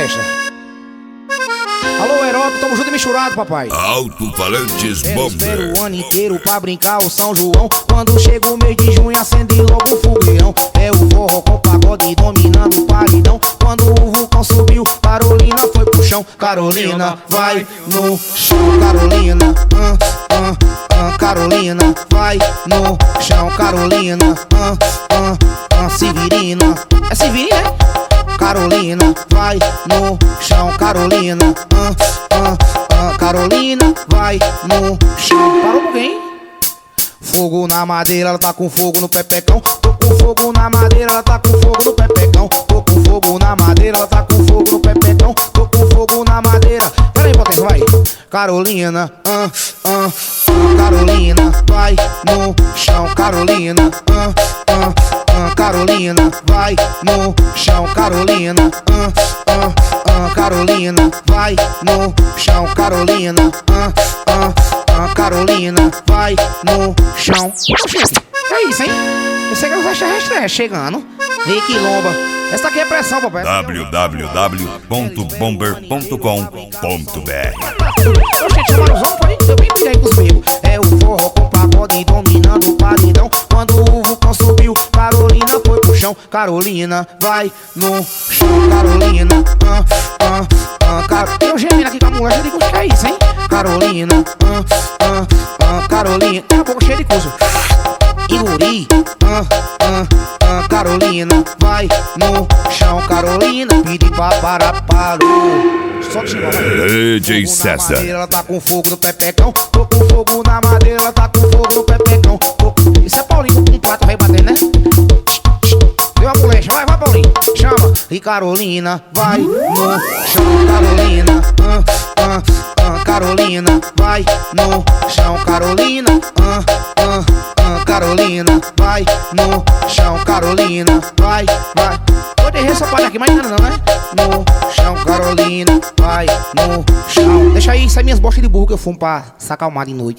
molesta. Alô, Heródoto, tamo junto e misturado, papai. Alto-falantes Eu espero Bomber. o ano inteiro pra brincar o São João. Quando chega o mês de junho, acende logo o fogueirão. É o forró com pagode dominando o paredão. Quando o vulcão subiu, Carolina foi pro chão. Carolina vai no chão. Carolina, Carolina vai no chão. Carolina, Severina. É Severina, é? Carolina vai no chão. Carolina, Carolina vai no chão. Parou por quem? Fogo na madeira, ela tá com fogo no pepecão. Tô com fogo na madeira, ela tá com fogo no pepecão. Tô com fogo na madeira, ela tá com fogo no pepecão. Tô com fogo na madeira. Pera aí, potência, vai. Carolina, Carolina vai no chão. Carolina, Carolina vai no chão. Carolina, Carolina vai no chão. Carolina, Carolina vai no chão. É isso, hein? Eu sei que os extraterrestres chegando. Vem quilomba. Essa aqui é pressão, papai. www.bomber.com.br. Oxente, chamaram os homens, eu bem pirei com os bebos. É o forró com pagode dominando o paredão. Quando o vulcão subiu, Carolina foi pro chão. Carolina vai no chão. Carolina, eu gemendo aqui com a mulher, eu digo, que é isso, hein? Carolina, Carolina, tem a boca cheia de coisa. Iguri, Carolina vai no chão. Carolina, pedi pra parar, parou. Só que chegou, vai. DJ César. Ela tá com fogo no pepecão. Tô com fogo na madeira, ela tá com fogo no pepecão. Isso é Paulinho com um prato, vai bater, né? Deu a molecha, vai Paulinho, chama. E Carolina vai no chão. Carolina, Carolina vai no chão. Carolina, Carolina vai no chão. Carolina vai. Pode errar essa palha aqui, mas não, né? No chão. Carolina vai no chão. Deixa aí, sai minhas bostas de burro que eu fumo pra se acalmar de noite.